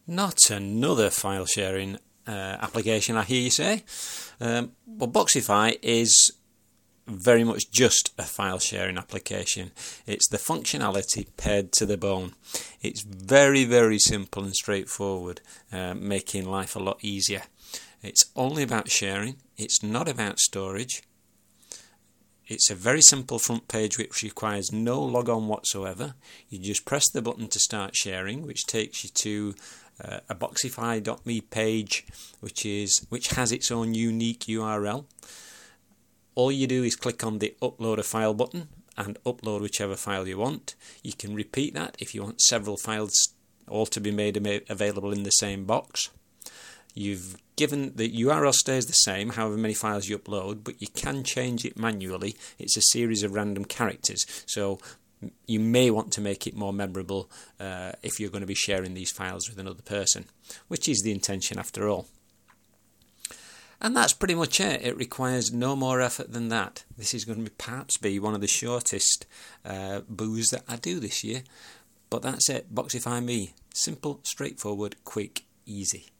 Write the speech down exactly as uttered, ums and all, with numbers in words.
Not another file sharing uh, application, I hear you say. Um, well, Boxify is very much just a file sharing application. It's the functionality pared to the bone. It's very, very simple and straightforward, uh, making life a lot easier. It's only about sharing. It's not about storage. It's a very simple front page which requires no logon whatsoever. You just press the button to start sharing, which takes you to uh, a boxify dot me page, which is which has its own unique U R L. All you do is click on the upload a file button and upload whichever file you want. You can repeat that if you want several files all to be made available in the same box. You've given the U R L stays the same, however many files you upload, but you can change it manually. It's a series of random characters, so you may want to make it more memorable uh, if you're going to be sharing these files with another person, which is the intention after all. And that's pretty much it. It requires no more effort than that. This is going to be, perhaps be one of the shortest uh, boos that I do this year, but that's it. Boxify Me. Simple, straightforward, quick, easy.